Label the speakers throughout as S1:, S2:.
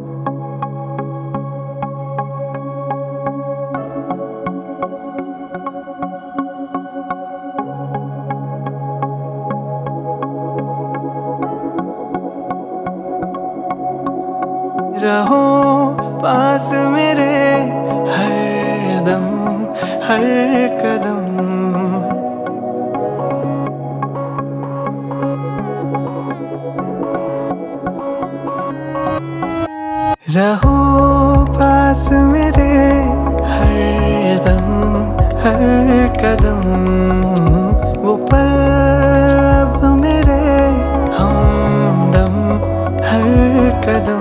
S1: रहो पास मेरे हर दम हर कदम। रहो पास मेरे हर दम हर कदम। वो पल अब मेरे हमदम हर कदम।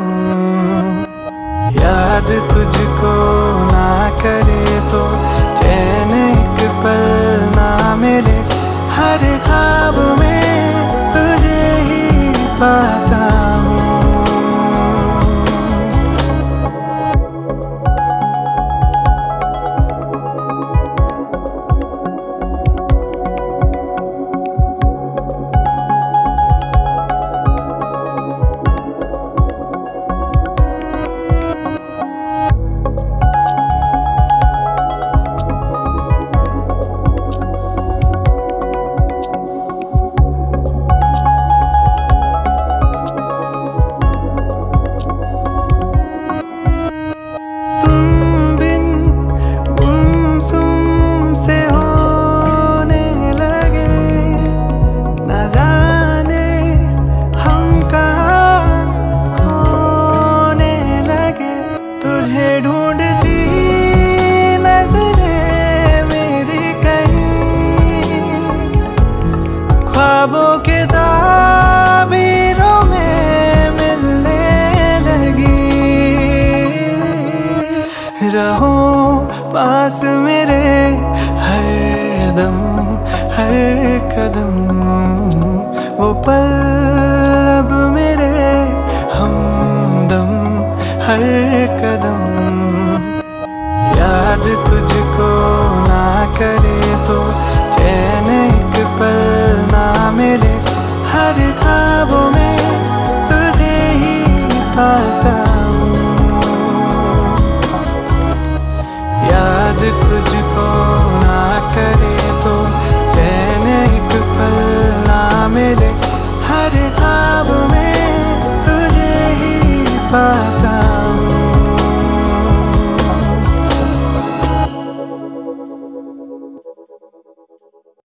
S1: याद तुझको ना करे तो चैन एक पल ना मिले। हर ख्वाब में तुझे ही पाता हूँ। तुझे ढूंढती नजरें मेरी कहीं ख्वाबों के ताबीरों में मिलने लगी। रहो पास मेरे हर दम हर कदम। वो पल